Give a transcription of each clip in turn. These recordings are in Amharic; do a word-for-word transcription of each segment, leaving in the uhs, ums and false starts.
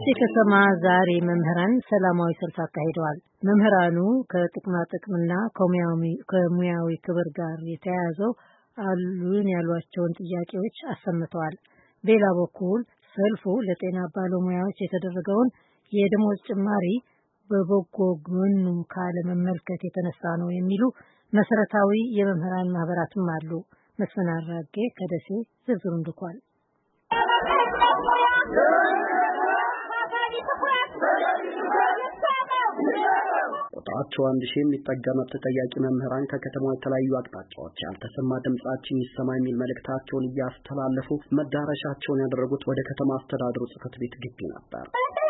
በደሴ ከተማ ዛሬ መምህራን ሰላማዊ ሰልፍ አካሂደዋል። መምህራኑ ከጥቅማ ጥቅምና ከሙያዊ ክብር ጋር የተያያዘው አሉን ያሏቸውን ጥያቄዎች አሰምተዋል። በሌላ በኩል ሰልፉ ለጤና ባለሙያዎች የተደረገውን የደሞዝ ጭማሪ በበጎ ጎኑ ካለመመልከት የተነሳ ነው የሚሉ መሰረታዊ የመምህራን ማህበራትም አሉ። መስፍን አራጌ ከደሴ ዝርዝሩን ልኳል። ቁጥራቸው አንድ ሺህ የሚጠጋ መብት ጠያቂ መምህራን ከከተማው የተለያዩ አቅጣጫዎች ያልተሰማ ድምጻችን ይሰማ የሚል መልእክታቸውን እያስተላለፉ መዳረሻቸውን ያደረጉት ወደ ከተማ አስተዳደሩ ጽሕፈት ቤት ግቢ ነበር።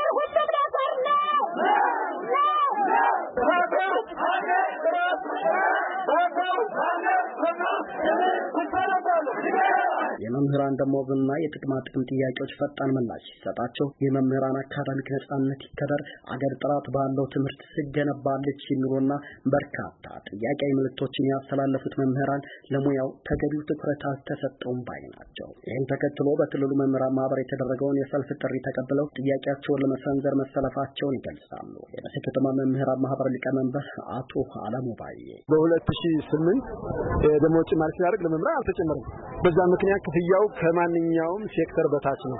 የመምህራን ደሞዝና የጥቅማ ጥቅም ጥያቄዎች ፈጣን ምላሽ ሲሰጣቸው የመምህራን አካዳሚክ ነጻነት ይከበር፣ አገር ጥራት ባለው ትምህርት ትገነባለች የሚሉና በርካታ ጥያቄ ምልክቶችን ያስተላለፉት መምህራን ለሙያው ተገቢው ትኩረት አልተሰጠውም ባይ ናቸው። ይህን ተከትሎ በክልሉ መምህራን ማህበር የተደረገውን የሰልፍ ጥሪ ተቀብለው ጥያቄያቸውን ለመሰንዘር መሰለፋቸውን ይገልጻሉ። የደሴ ከተማ መምህራን ማህበር ሊቀመንበር አቶ አለሙ ባዬ በሁለት ሺህ ስምንት የደሞዝ ጭማሪ ሲያደርግ ለመምህራን አልተጨመረም። በዛ ምክንያት ክፍያው ከማንኛውም ሴክተር በታች ነው።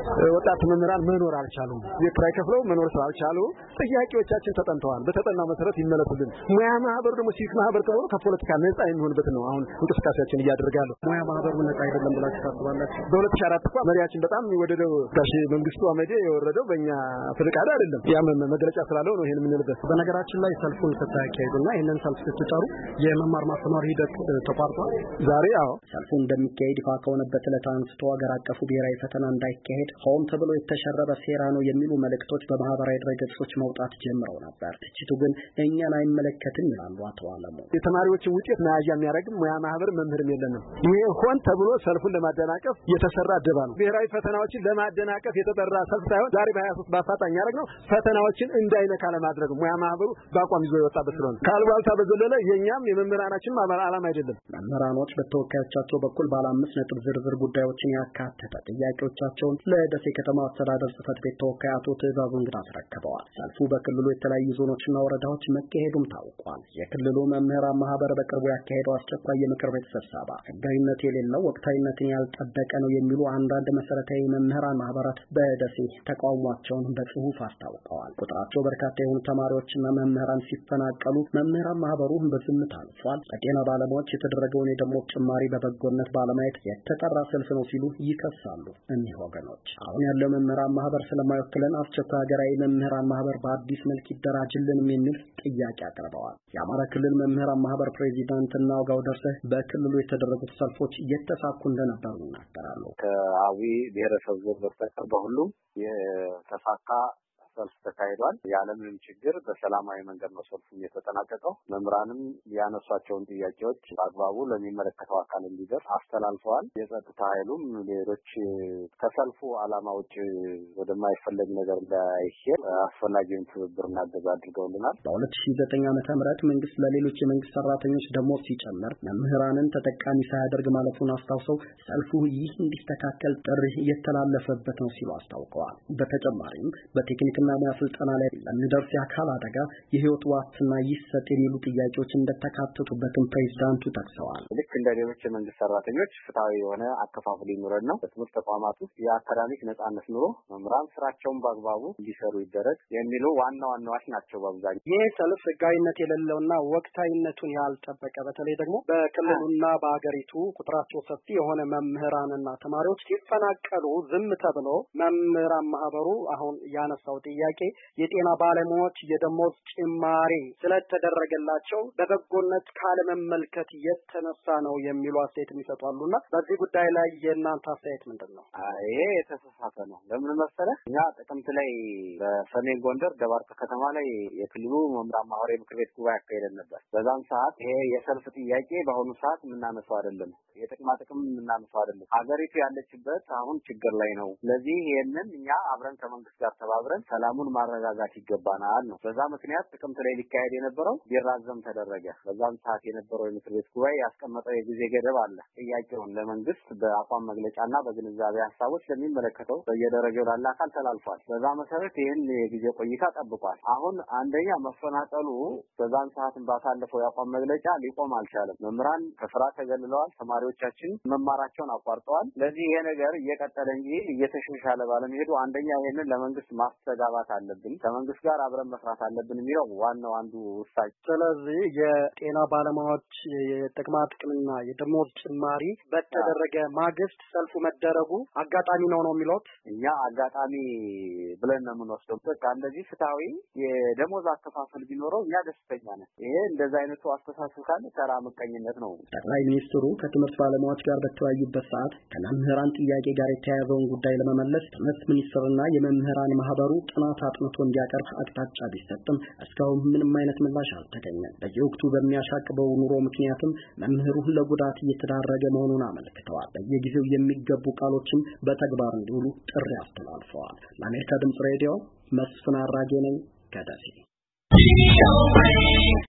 ወጣት መምህራን መኖር አልቻሉም። የክራይ ከፍለው መኖር ስላልቻሉ ጥያቄዎቻችን ተጠንተዋል። በተጠናው መሰረት ይመለሱልን። ሙያ ማህበሩ ደግሞ ሲቪክ ማህበር ተብሎ ከፖለቲካ ነፃ የሚሆንበት ነው አሁን እንቅስቃሴያችን እያደረጋለሁ። ሙያ ማህበሩ ነፃ አይደለም ብላችሁ ታስባላችሁ? በሁለት ሺህ አራት እንኳን መሪያችን በጣም የሚወደደው ጋሽ መንግስቱ አመዴ የወረደው በእኛ ፍቃድ አይደለም። ያም መግለጫ ስላለው ነው ይሄን የምንልበት። በነገራችን ላይ ሰልፉን ስታካሂዱና ይሄንን ሰልፍ ስትጨሩ የመማር ማስተማር ሂደት ተቋርጧል። ዛሬ አዎ ሰልፉ እንደሚካሄድ ይፋ ከሆነበት ዕለት አንስቶ ሀገር አቀፉ ብሔራዊ ፈተና እንዳይካሄድ ሆን ተብሎ የተሸረበ ሴራ ነው የሚሉ መልእክቶች በማህበራዊ ድረገጾች መውጣት ጀምረው ነበር። ትችቱ ግን እኛን አይመለከትም ይላሉ አቶ አለሙ። የተማሪዎችን ውጤት መያዣ የሚያደርግ ሙያ ማህበር መምህርም የለንም። ይሄ ሆን ተብሎ ሰልፉን ለማደናቀፍ የተሰራ ደባ ነው። ብሔራዊ ፈተናዎችን ለማደናቀፍ የተጠራ ሰልፍ ሳይሆን ዛሬ በሀያ ሶስት በአፋጣኝ ያደረግነው ፈተናዎችን እንዳይነካ ለማድረግ ሙያ ማህበሩ በአቋም ይዞ የወጣበት ስለሆነ ካልባልታ በዘለለ የኛም የመምህራናችን ማህበር ዓላማ አይደለም። መምህራኖች በተወካዮቻቸው በኩል ባለ አምስት ነጥብ ዝርዝር ጉዳዮችን ያካተተ ጥያቄዎቻቸውን ለደሴ ከተማ አስተዳደር ጽሕፈት ቤት ተወካይ አቶ ትዕዛዙ እንግዳ አስረክበዋል። ሰልፉ በክልሉ የተለያዩ ዞኖችና ወረዳዎች መካሄዱም ታውቋል። የክልሉ መምህራን ማህበር በቅርቡ ያካሄደው አስቸኳይ የምክር ቤት ስብሰባ ህጋዊነት የሌለው ወቅታዊነትን ያልጠበቀ ነው የሚሉ አንዳንድ መሰረታዊ መምህራን ማህበራት በደሴ ተቃውሟቸውን በጽሁፍ አስታውቀዋል። ቁጥራቸው በርካታ የሆኑ ተማሪዎችና መምህራን ሲፈናቀሉ መምህራን ማህበሩ በዝምታ አልፏል። ለጤና ባለሙያዎች የተደረገውን የደሞዝ ጭማሪ በበጎነት ባለማየት የተጠራ ሰልፍ ነው ሲሉ ይከሳሉ። እኒህ ወገኖች አሁን ያለው መምህራን ማህበር ስለማይወክለን አስቸኳይ ሀገራዊ መምህራን ማህበር በአዲስ መልክ ይደራጅልን የሚል ጥያቄ አቅርበዋል። የአማራ ክልል መምህራን ማህበር ፕሬዚዳንት ናውጋው ደርሰህ በክልሉ የተደረጉት ሰልፎች እየተሳኩ እንደነበሩ ይናገራሉ። ከአዊ ብሔረሰብ ዞን በስተቀር በሁሉም የተሳካ ሰልፍ ተካሂዷል። ያለምንም ችግር በሰላማዊ መንገድ ነው ሰልፉ የተጠናቀቀው። መምህራንም ያነሷቸውን ጥያቄዎች በአግባቡ ለሚመለከተው አካል እንዲደርስ አስተላልፈዋል። የጸጥታ ኃይሉም ሌሎች ከሰልፉ ዓላማ ውጭ ወደማይፈለግ ነገር እንዳይሄድ አስፈላጊውን ትብብርና እገዛ አድርገውልናል። በሁለት ሺህ ዘጠኝ ዓመተ ምህረት መንግስት ለሌሎች የመንግስት ሰራተኞች ደሞዝ ሲጨምር መምህራንን ተጠቃሚ ሳያደርግ ማለፉን አስታውሰው ሰልፉ ይህ እንዲስተካከል ጥሪ የተላለፈበት ነው ሲሉ አስታውቀዋል። በተጨማሪም በቴክኒክ እና ሙያ ስልጠና ላይ ለሚደርስ የአካል አደጋ የህይወት ዋስትና ይሰጥ የሚሉ ጥያቄዎች እንደተካተቱበትም ፕሬዝዳንቱ ጠቅሰዋል። ልክ እንደ ሌሎች የመንግስት ሰራተኞች ፍትሃዊ የሆነ አከፋፈል ይኖረን ነው። በትምህርት ተቋማት ውስጥ የአካዳሚክ ነጻነት ኑሮ መምህራን ስራቸውን በአግባቡ እንዲሰሩ ይደረግ የሚሉ ዋና ዋናዎች ናቸው። በአብዛኛው ይህ ሰልፍ ህጋዊነት የሌለውና ወቅታዊነቱን ያልጠበቀ በተለይ ደግሞ በክልሉና በአገሪቱ ቁጥራቸው ሰፊ የሆነ መምህራንና ተማሪዎች ሲፈናቀሉ ዝም ተብሎ መምህራን ማህበሩ አሁን ያነሳው ጥያቄ የጤና ባለሙያዎች የደሞዝ ጭማሪ ስለተደረገላቸው በበጎነት ካለመመልከት የተነሳ ነው የሚሉ አስተያየት የሚሰጡአሉና በዚህ ጉዳይ ላይ የእናንተ አስተያየት ምንድነው? ይሄ የተሳሳተ ነው። ለምን መሰለህ? እኛ ጥቅምት ላይ በሰሜን ጎንደር ደባርቅ ከተማ ላይ የክልሉ መምህራን ማህበር ምክር ቤት ጉባኤ አካሄደን ነበር። በዛም ሰዓት ይሄ የሰልፍ ጥያቄ በአሁኑ ሰዓት የምናነሳው አይደለም። የጥቅማ ጥቅም የምናነሳው አይደለም። ሀገሪቱ ያለችበት አሁን ችግር ላይ ነው። ስለዚህ ይሄንን እኛ አብረን ከመንግስት ጋር ተባብረን ሰላሙን ማረጋጋት ይገባናል ነው። በዛ ምክንያት ጥቅምት ላይ ሊካሄድ የነበረው ቢራዘም ተደረገ። በዛም ሰዓት የነበረው የምክር ቤት ጉባኤ ያስቀመጠው የጊዜ ገደብ አለ። ጥያቄውን ለመንግስት በአቋም መግለጫና በግንዛቤ ሐሳቦች ለሚመለከተው በየደረጃው ላለ አካል ተላልፏል። በዛ መሰረት ይህን የጊዜ ቆይታ ጠብቋል። አሁን አንደኛ መፈናቀሉ በዛን ሰዓት ባሳለፈው የአቋም መግለጫ ሊቆም አልቻለም። መምህራን ከስራ ተገልለዋል። ተማሪዎቻችን መማራቸውን አቋርጠዋል። ለዚህ ይሄ ነገር እየቀጠለ እንጂ እየተሻሻለ ባለመሄዱ አንደኛ ይሄንን ለመንግስት ማስተጋባት አለብን፣ ከመንግስት ጋር አብረን መስራት አለብን የሚለው ዋናው አንዱ ውሳኔ። ስለዚህ የጤና ባለሙያዎች የጥቅማ ጥቅምና የደሞዝ ጭማሪ በተደረገ ማግስት ሰልፉ መደረጉ አጋጣሚ ነው ነው የሚሉት? እኛ አጋጣሚ ብለን ነው የምንወስደው። በቃ እንደዚህ ፍትሃዊ የደሞዝ አከፋፈል ቢኖረው እኛ ደስተኛ ነን። ይሄ እንደዛ አይነቱ አስተሳሰብ ካለ ተራ ምቀኝነት ነው። ጠቅላይ ሚኒስትሩ ከትምህርት ባለሙያዎች ጋር በተወያዩበት ሰዓት ከመምህራን ጥያቄ ጋር የተያያዘውን ጉዳይ ለመመለስ ትምህርት ሚኒስትርና የመምህራን ማህበሩ ጥናት አጥንቶ እንዲያቀርብ አቅጣጫ ቢሰጥም እስካሁን ምንም አይነት ምላሽ አልተገኘም። በየወቅቱ በሚያሻቅበው ኑሮ ምክንያትም መምህሩ ለጉዳት እየተዳረገ መሆኑን አመልክተዋል። በየጊዜው የሚገቡ ቃሎችም በተግባር እንዲውሉ ጥሪ አስተላልፈዋል። ለአሜሪካ ድምጽ ሬዲዮ መስፍን አራጌ ነኝ ከደሴ።